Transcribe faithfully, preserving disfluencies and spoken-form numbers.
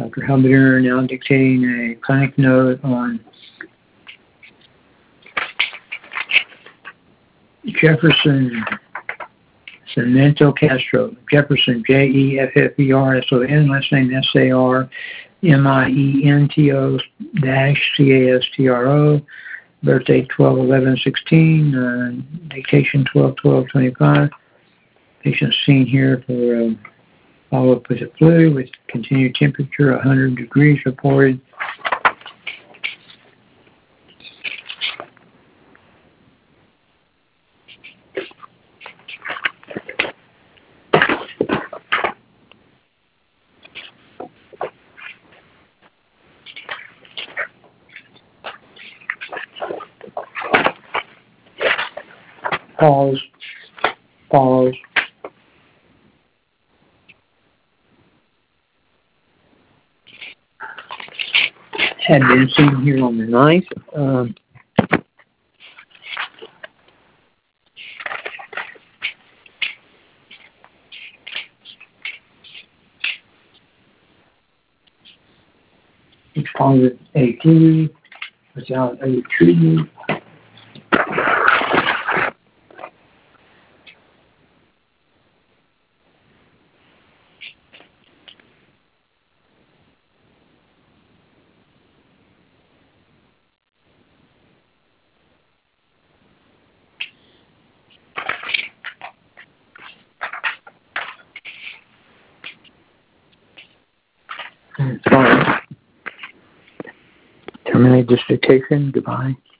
Doctor Helbinger now dictating a clinic note on Jefferson Sarmiento Castro. Jefferson, J E F F E R S O N, last name S A R M I E N T O dash C A S T R O. Birthday twelve eleven sixteen. Uh, dictation twelve twelve twenty-five. Patient seen here for uh, follow-up with a flu with continued temperature one hundred degrees reported. Pause. Pause. Had been seen here on the ninth. Um, it's positive A T without a treatment. Fine. Terminate this dictation. Goodbye.